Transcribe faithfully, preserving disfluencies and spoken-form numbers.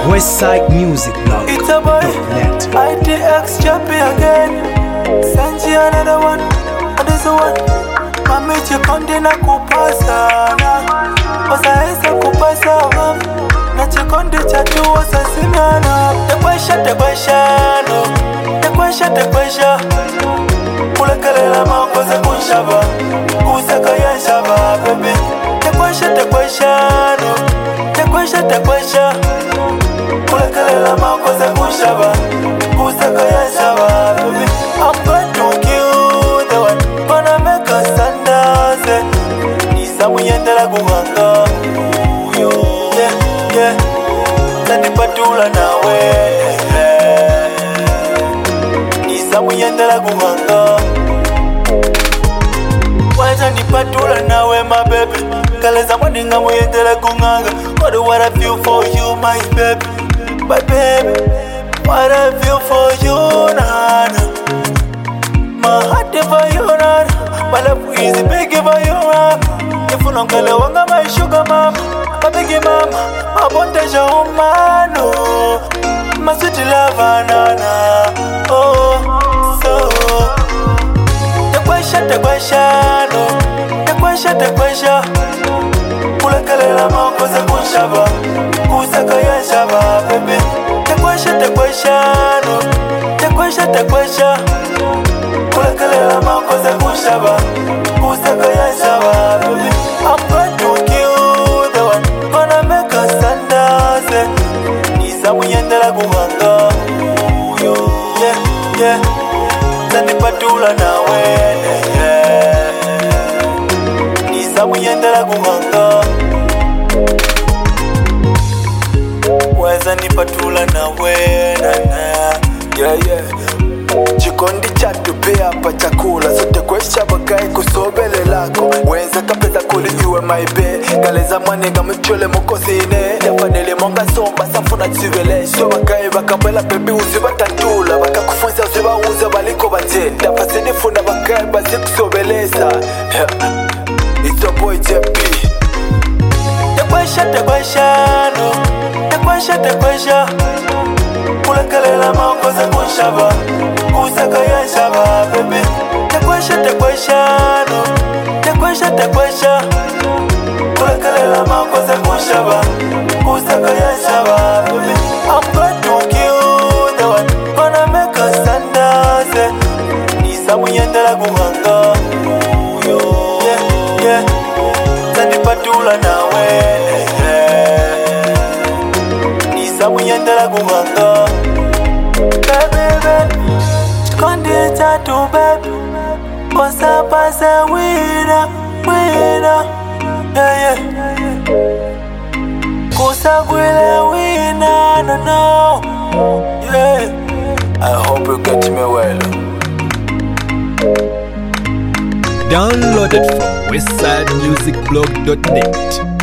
Westside Music Blog. It's a boy, I T X Chappy again. Send you another one, and this one. Mami chikondi na kupasa na Osaesa kupasa wam Na chikondi chatu osasimiana Tekwesha, tekwesha, no Tekwesha, tekwesha Kulekalela makosa kunshaba Kusaka ya shaba, baby Tekwesha, tekwesha, no Tekwesha, tekwesha Kulekalela makosa kunshaba Kusaka ya shaba, baby I'm going to kill the one Gonna make a sandase Nisa muyendela kuhanga Yeah, yeah Tani patula nawe Nisa muyendela kuhanga Waja ni patula nawe my baby Kaleza mwaninga muyendela kuhanga What what I feel for you my baby My baby What I feel for you nana My heart for you nana My love is big for you mama If you don't call it wanga my sugar mama My biggie mama My bondage humano My sweet love nana Oh so The question the question no The question the question Kula kalela makosa kunshaba Kusaka ya shaba baby The question the question no The question the question Kulekalela makosa kunshaba Kusaka ya shaba baby I'm going to kill the one Gonna make a sandase Nisa muyendela kuhanga Yeah, yeah Tani patula nawe yeah. Nisa muyendela kuhanga Weza ni patula nawe na Yeah, yeah Chikondi chatu pia hapa chakula Sote kwesha bakai kusobele lako Weza kapeza kuli iwe maibe Galeza mwanega mchole mokosine Yafanele monga somba safuna chivele So bakai bakapela pepi uziba tantula Baka kufunza uziba uze baliko banje Dafasini funda bakai basi kusobeleza It's a boy J P Tekwesha, tekwesha, no Tekwesha, tekwesha Kulekalela makosa kunshaba Kusaka ya shaba, baby Tekwesha, tekwesha, no Tekwesha, tekwesha Kulekalela makosa kunshaba Kusaka ya shaba, baby I'm going to kill the one Gonna make a sandase Nisa muyendela kuhanga Yeah, yeah Tani patula nawe Nisa muyendela kuhanga Baby, chikondi chatu baby Osa pase wina, wina Yeah, yeah Kusagwile wina, no, no Yeah I hope you get me well Downloaded from westside music blog dot net.